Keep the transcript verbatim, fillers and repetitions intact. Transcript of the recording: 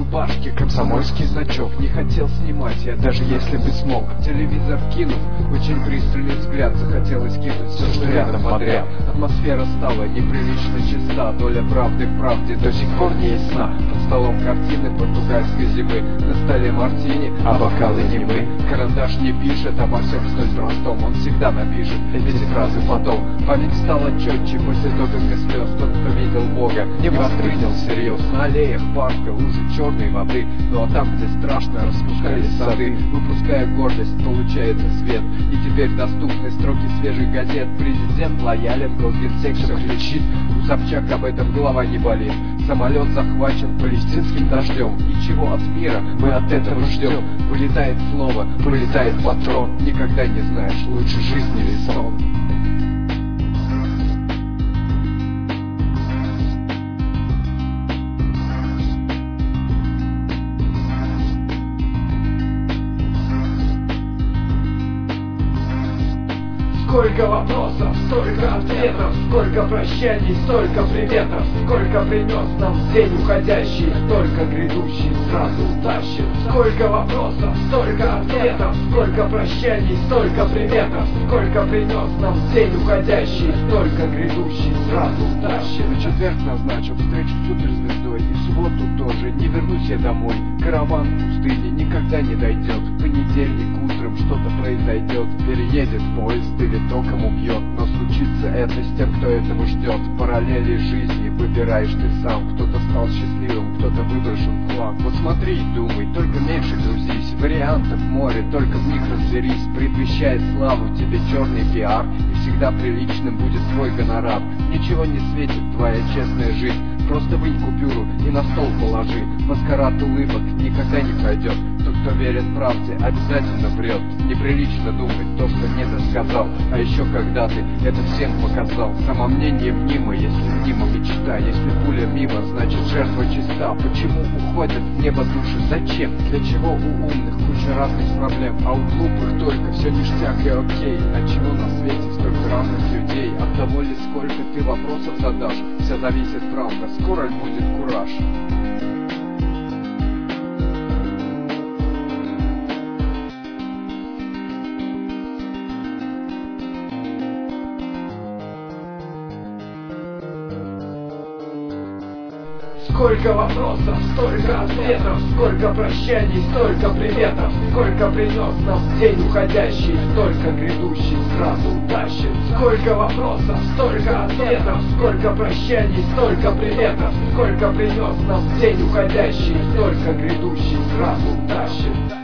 рубашке комсомольский значок. Не хотел снимать я, даже если бы смог. Телевизор кинув, очень пристальный взгляд, захотелось кинуть все, что рядом подряд. Атмосфера стала неприлично чиста, доля правды в правде до сих пор не ясна. Под столом картины португальской зимы, на столе мартини, а бокалы немы. Карандаш не пишет обо всем столь простом, он всегда напишет эти фразы потом. Память стала четче после допинга слез. Тот, кто видел Бога, не воспринял всерьез. На аллеях парка лужи черной воды, ну а там, где страшно, распускались сады. Выпуская гордость, получается свет. И теперь доступны строки свежих газет. Президент лоялен, госгенсек все кричит. У Собчак об этом голова не болит. Самолет захвачен палестинским дождем. И чего от мира мы от этого ждем? Вылетает слово, вылетает патрон. Никогда не знаешь, лучше жизнь или сон. Сколько вопросов, столько ответов, сколько прощаний, столько приветов. Сколько принес нам день уходящий, столько грядущий сразу утащит. Сколько вопросов, столько ответов, сколько прощаний, столько приветов. Сколько принес нам день уходящий, столько грядущий сразу утащит. На четверг назначил встречу с суперзвездой, и в субботу тоже не вернусь я домой. Караван в пустыне никогда не дойдет. В понедельник утром что-то произойдет. Переедет поезд или током убьет. Но случится это с тем, кто этого ждет. Параллели жизни выбираешь ты сам. Кто-то стал счастливым, кто-то выброшен в хлам. Вот смотри и думай, только меньше грузись. Вариантов море, только в них разберись. Предвещает славу тебе черный пиар, и всегда приличным будет твой гонорар. Ничего не светит твоя честная жизнь. Просто вынь купюру и на стол положи. Маскарад улыбок никогда не пройдет. Тот, кто верен правде, обязательно врет. Неприлично думать то, что не досказал. А еще когда ты это всем показал. Самомнение мнимо, если мнима мечта. Если пуля мимо, значит жертва чиста. Почему уходят в небо души? Зачем? Для чего у умных куча разных проблем, а у глупых только все ништяк и окей? А чего на свете столько разных людей? От того ли, сколько ты вопросов задашь? Все зависит, правда, скоро будет кураж. Сколько вопросов, столько ответов, сколько прощаний, столько приветов. Сколько принес нам день уходящий, столько грядущий сразу утащит. Сколько вопросов, столько ответов, сколько прощаний, столько приветов. Сколько принес нам день уходящий, столько грядущий сразу утащит.